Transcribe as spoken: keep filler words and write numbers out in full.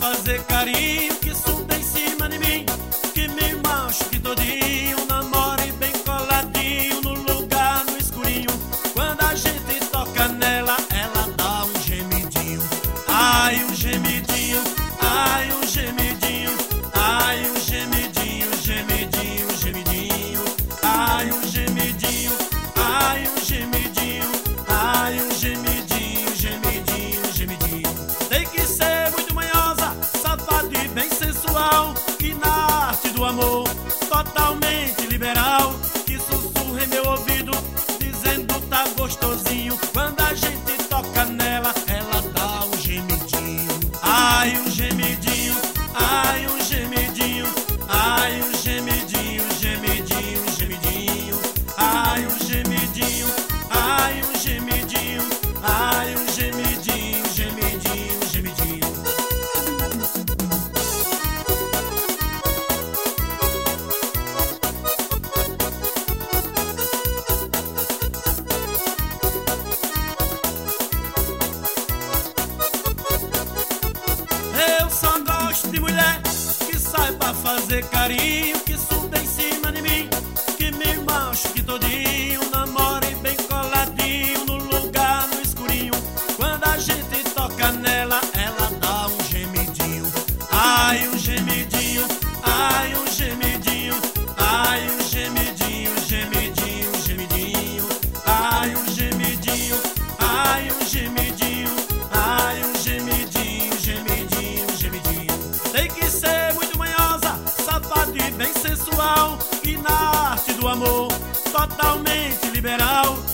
fazer carinho, que suba em cima de mim, que me machuque todinho, namore bem coladinho, no lugar no escurinho. Quando a gente toca nela, ela dá um gemidinho. Ai, um gemidinho, ai, um gemidinho, ai, um gemidinho, gemidinho, gemidinho. Ai, um gemidinho, ai, um gemidinho, ai, um gemidinho, gemidinho, gemidinho. Tem que ser muito manhosa, safada e bem sensual, e na arte do amor totalmente liberal, que sussurra em meu ouvido dizendo tá gostosinho. Quando a gente toca nela, ela dá um gemidinho. Ai, um gemidinho, ai, um gemidinho, ai, um gemidinho, gemidinho, gemidinho. Ai, um gemidinho, ai, um gemidinho, ai, um gemidinho, gemidinho, gemidinho. Eu só gosto de mulher que saiba fazer carinho, que suba em cima de mim, que me machuque todinho, namore bem coladinho, no lugar no escurinho. Quando a gente toca nela, ela dá um gemidinho. Ai, um gemidinho, ai, um gemidinho, ai, um gemidinho, gemidinho, gemidinho. Ai, um gemidinho, ai, um gemidinho, ai, um gemidinho, gemidinho, gemidinho. Tem que ser muito manhosa, safada e bem sensual, e na arte do amor totalmente liberal,